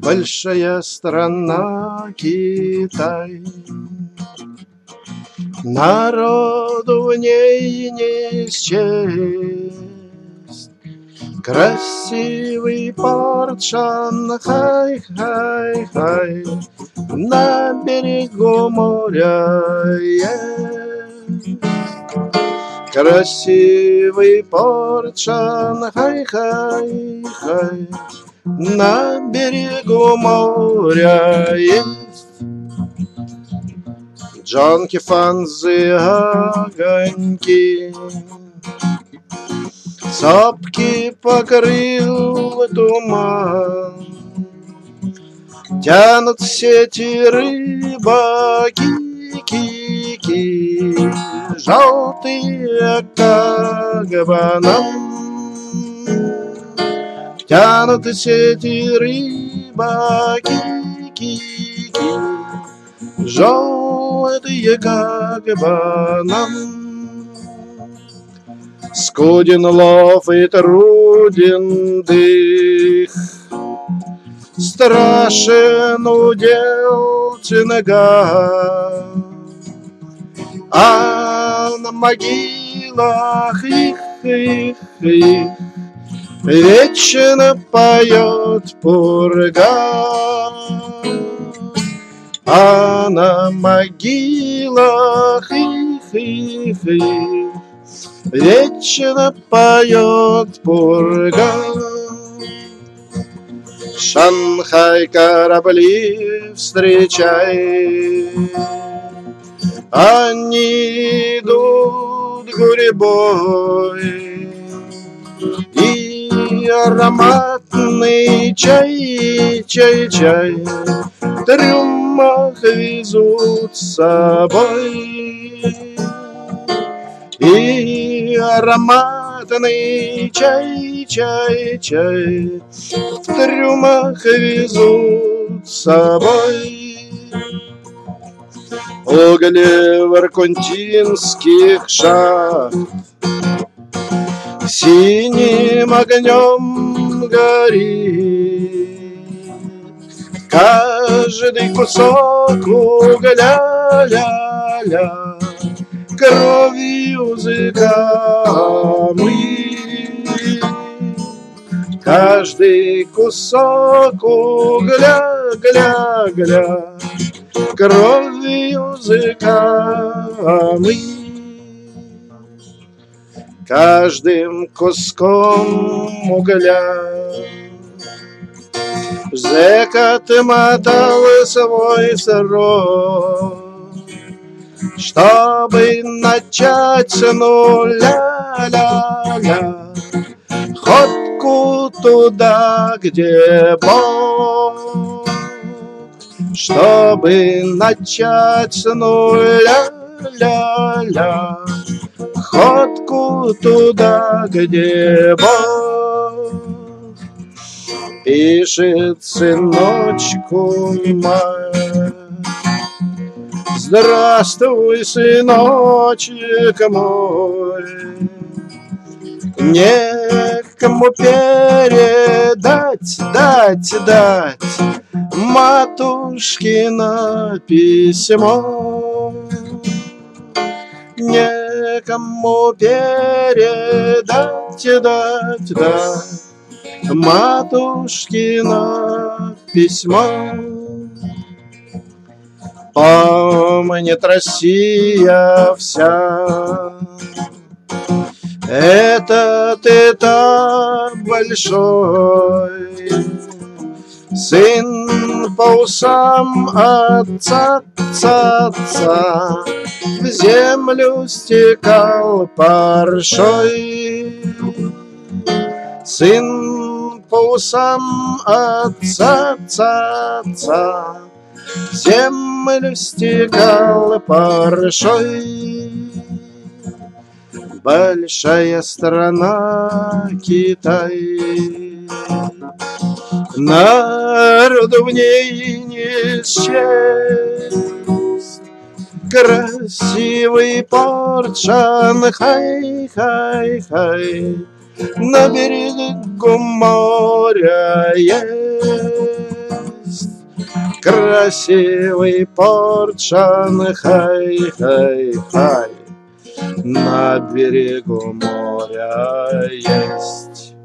большая страна Китай. Народу в ней не счесть. Красивый порт Шанхай-хай-хай на берегу моря есть. Красивый порт Шанхай-хай-хай на берегу моря есть. Джонки, фанзы, огоньки, сопки покрыл туман. Тянут сети рыбаки, кики, желтые, как банан. Тянут сети рыбаки, кики, желтые, как банан. Скуден лов и труден дых, страшен удел тяга, а на могилах их вечно поет пурга. А на могилах их вечно поет пурга. Шанхай корабли встречай, они идут гурьбой, и ароматный чай, чай в трюмах везут с собой. И ароматный чай в трюмах везут с собой. Угли воркутинских шахт синим огнем горит. Каждый кусок угля ля-ля кровью закамлит. Каждый кусок угля, гля, кровью закамлит. Каждым куском угля зэк отмотал свой срок, чтобы начать с нуля, ля-ля, ходку туда, где Бог. Чтобы начать с нуля, ля-ля, ходку туда, где Бог. Пишет сыночку мать: здравствуй, сыночек мой, некому передать, дать матушкино письмо. Некому передать, дать матушкино письмо. Помнит Россия вся этот этап большой. Сын по усам отца в землю стекал паршой. Сын по усам отца в землю стекал паршой. Большая страна Китай, народу в ней не счесть. Красивый порт Шанхай, хай-хай на берегу моря есть. красивый порт Шанхай, хай, хай, на берегу моря есть.